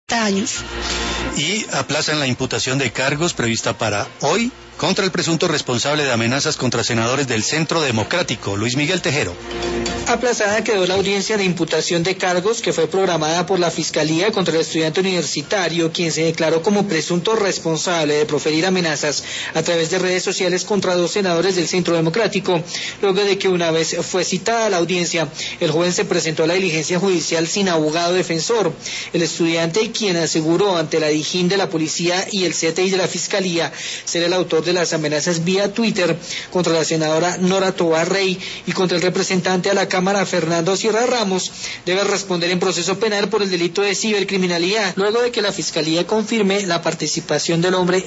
años. Y aplazan la imputación de cargos prevista para hoy contra el presunto responsable de amenazas contra senadores del Centro Democrático, Luis Miguel Tejero. Aplazada quedó la audiencia de imputación de cargos que fue programada por la Fiscalía contra el estudiante universitario, quien se declaró como presunto responsable de proferir amenazas a través de redes sociales contra 2 senadores del Centro Democrático. Luego de que una vez fue citada la audiencia, el joven se presentó a la diligencia judicial sin abogado defensor. El estudiante, quien aseguró ante la DIJÍN de la policía y el CTI de la Fiscalía ser el autor de las amenazas vía Twitter contra la senadora Nora Tovar Rey y contra el representante a la Cámara Fernando Sierra Ramos, debe responder en proceso penal por el delito de cibercriminalidad, luego de que la Fiscalía confirme la participación del hombre